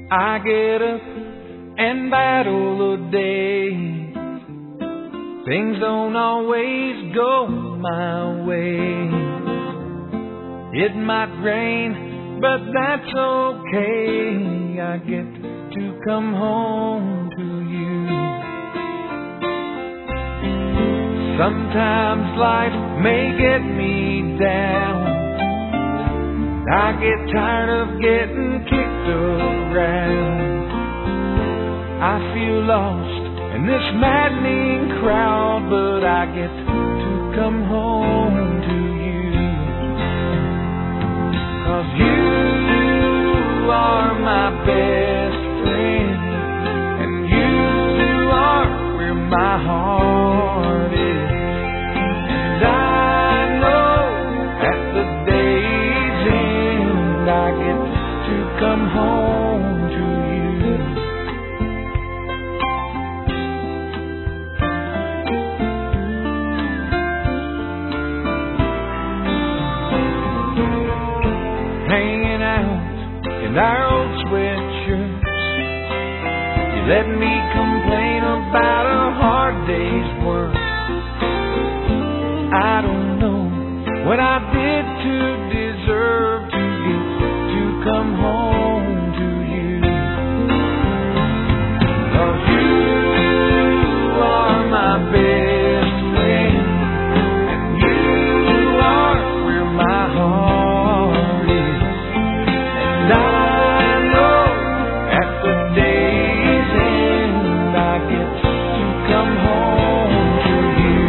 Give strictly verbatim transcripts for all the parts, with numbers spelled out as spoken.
I get up and battle the day. Things don't always go my way. It might rain, but that's okay. I get to come home to you. Sometimes life may get me down. I get tired of getting kicked around. I feel lost in this maddening crowd, but I get to come home to you. 'Cause you are my best friend, and you are where my heart is. And I know at the day's end I get to come home to you. Hanging out in our old sweatshirts, you let me complain about a hard day's work. I don't know what I did to deserve to get to come home to you. 'Cause you are my best friend, and you are where my heart is. And I know at the day's end I get to come home to you.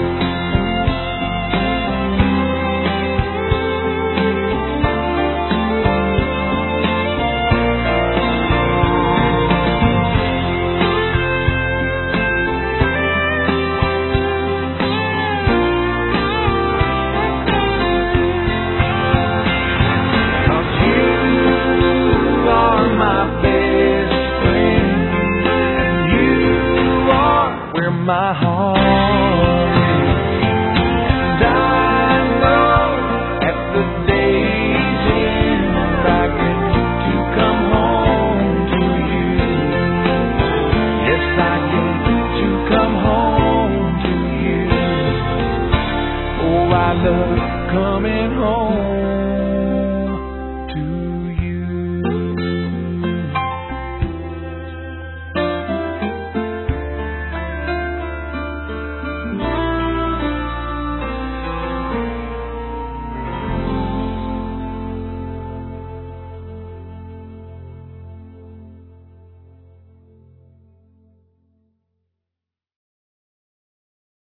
My heart is. And I know at the day's end I get to come home to you. Yes, I get to come home to you. Oh, I love coming home.